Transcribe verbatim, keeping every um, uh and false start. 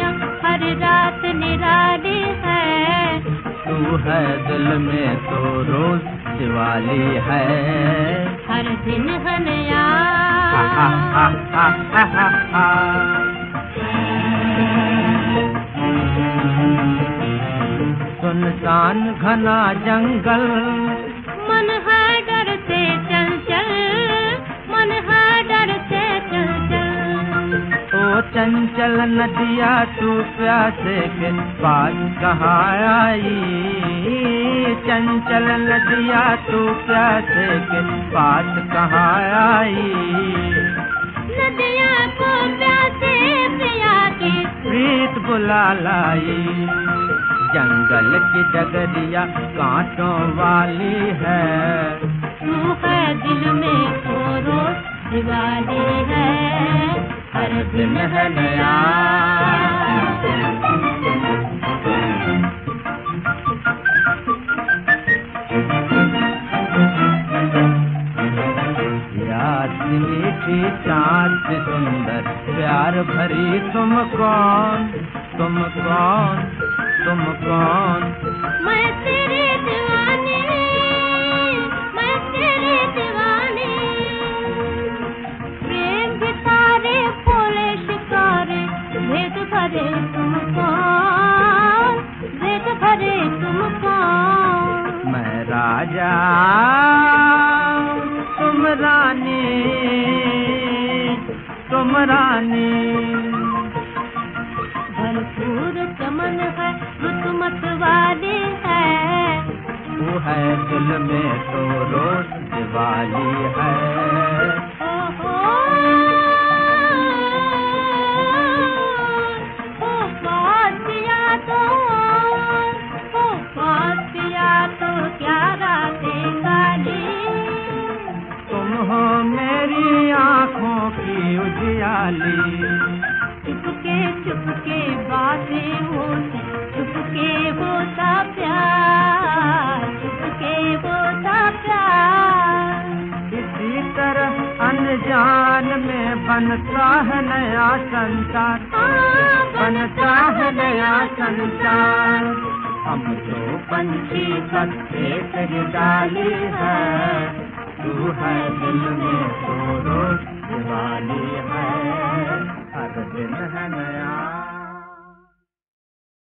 हर रात निराली है। तू है दिल में तो रोज दिवाली है। हर दिन है नया। हा हा हा हा हा हा हा। सुनसान घना जंगल, मन है डर से चंचल, मन है डर से चंचल। ओ चंचल नदिया तू प्यासे के पास कहाँ आई। चंचल नदिया तू प्यासे के पास कहाँ आई। नदिया को प्यासे पिया के प्रीत बुला लाई। जंगल की डगरिया कांटों वाली है। तू है दिल में तो रोज दिवाली है। हर दिन है नया। याद मीठी चाँद से सुंदर प्यार भरी तुम कौन, तुम कौन, तुम कौन। मैं तेरी दीवानी, मैं तेरी दीवानी। प्रेम के तारे फूले शिकारे, भेद भरे तुम कौन, भेद भरे तुम कौन। मैं राजा तुम रानी, तुम रानी। भरपूर चमन है रुत मत वाली है। वो है दिल में तो रोज दिवाली है। ओ हो ओ बात किया तो, ओ बात किया तो क्या रातें काली। तुम हो मेरी आँखों की उजियाली। चुपके चुपके बातें होती, चुपके होता प्यार, चुपके होता प्यार। इसी तरह अनजान में बनता है नया संसार, बनता है नया संसार। हम तो पंछी बस एक ही डाली है। तू है दिल में तो